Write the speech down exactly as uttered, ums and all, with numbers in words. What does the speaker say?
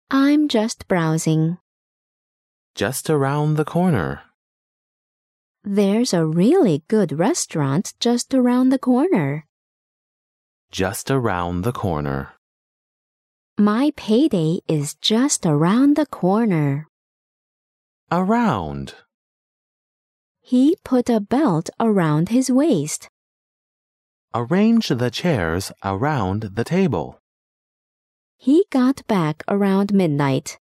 I'm just browsing. Just around the corner. There's a really good restaurant just around the corner. Just around the corner. My payday is just around the corner. Around. He put a belt around his waist. Arrange the chairs around the table. He got back around midnight.